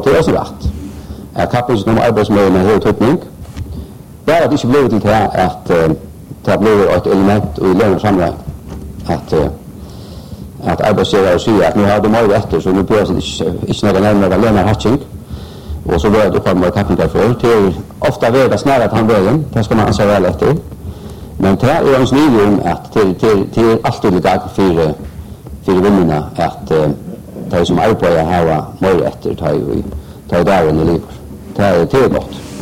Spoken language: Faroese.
det også rätt. Att kappingen om arbetsmiljön har tydning. Där är det inte blivit till att det blir ett element i lönesammanhang att arbetsgivare säger att nu har de mer rätter så nu behövs det inte några närmare lönehatching. Och så börjar det komma kappingar för till ofta vägar snarare att han vägen. Det ska man anse väl efter. Men det är ens nivån att till allt idag för vinnarna att de som arbetar har mer rätter ta i dagen i livet. Det är gott.